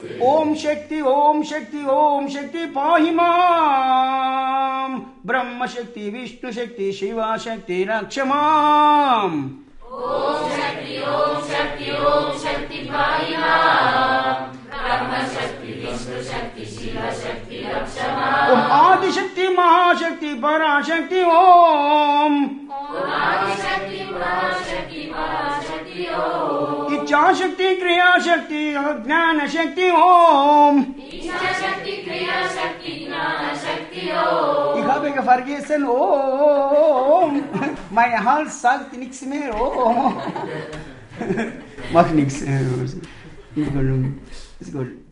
ఓం శక్తి ఓం శక్తి ఓం శక్తి పాహి మాం. బ్రహ్మశక్తి విష్ణుశక్తి శివశక్తి రక్ష మాం. ఓం శక్తి ఓం శక్తి ఓం శక్తి పాహి మాం. బ్రహ్మశక్తి విష్ణుశక్తి శివశక్తి రక్ష మాం. ఓం ఆదిశక్తి మహాశక్తి పరాశక్తి ఓం. ఓం ఆదిశక్తి మహాశక్తి పరాశక్తి ఓం. ఇచ్ఛాశక్తి క్రియాశక్తి జ్ఞానశక్తి ఓం. ఇచ్ఛాశక్తి క్రియాశక్తి జ్ఞానశక్తి ఓం. Ich habe vergessen, Om. Mein Hals sagt nichts mehr, Om. Mach nichts. Ist gut.